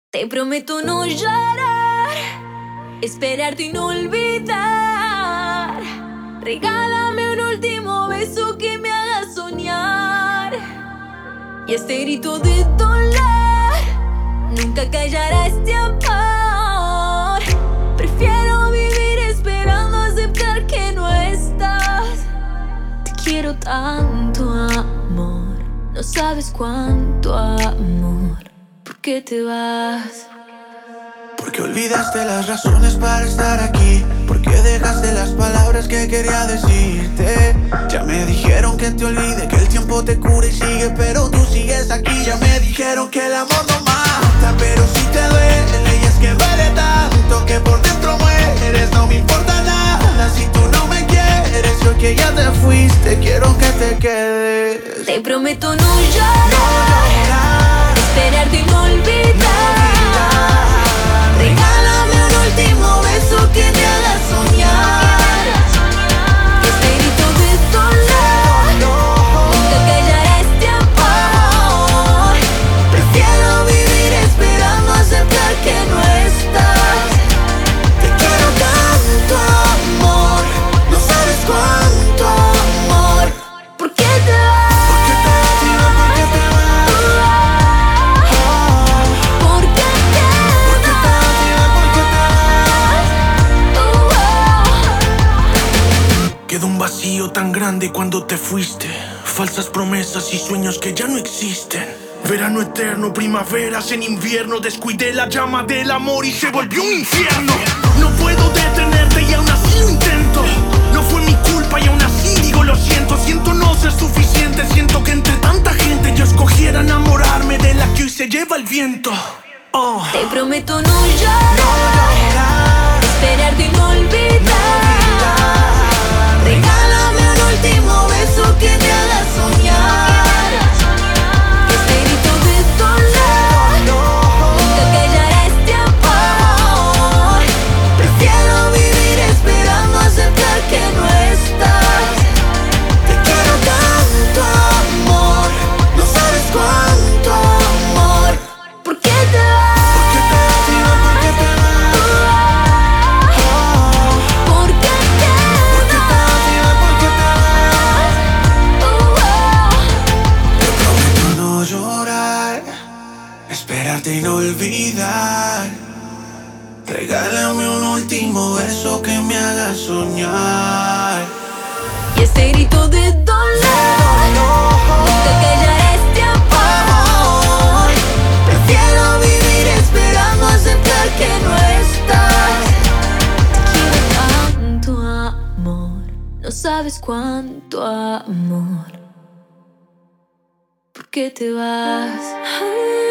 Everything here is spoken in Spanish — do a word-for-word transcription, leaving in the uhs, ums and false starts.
Te prometo no llorar, esperarte y no olvidar. Regálame un último beso que me haga soñar. Y este grito de dolor nunca callará este amor. Prefiero vivir esperando aceptar que no estás. Te quiero tanto, amor. No sabes cuánto amor. ¿Por qué te vas? Porque olvidaste las razones para estar aquí. Porque dejaste las palabras que quería decirte. Ya me dijeron que te olvide, que el tiempo te cura y sigue, pero tú sigues aquí. Ya me dijeron que el amor no mata, pero si te duele, y es que duele tanto que por dentro mueres. No me importa nada si tú no me quieres. Yo que ya te fuiste, quiero que te quedes. Te prometo no llorar, no llorar, esperarte y no olvidar. Regálame un último beso que me haga soñar. Este grito de dolor nunca callará este amor. Prefiero vivir esperando aceptar que no estás. Te quiero tanto, amor. No sabes cuánto amor. ¿Por qué te vas? Quedó un vacío tan grande cuando te fuiste. Falsas promesas y sueños que ya no existen. Verano eterno, primaveras en invierno. Descuidé la llama del amor y se volvió un infierno. No puedo detenerte y aún así lo intento. No fue mi culpa y aún así digo lo siento. Siento no ser suficiente. Siento que entre tanta gente yo escogiera enamorarme de la que hoy se lleva el viento. Oh. Te prometo no llorar, esperarte y no olvidar. Regálame un último beso que me haga soñar. Este grito de dolor nunca callará este amor. Prefiero vivir esperando aceptar que no estás. Te quiero tanto, amor. No sabes cuánto amor. ¿Por qué te vas? Esperarte y no olvidar. Regálame un último beso que me haga soñar. Y este grito de dolor nunca callará este amor. Prefiero vivir esperando aceptar que no estás. Te quiero tanto, amor. No sabes cuánto amor. ¿Por qué te vas?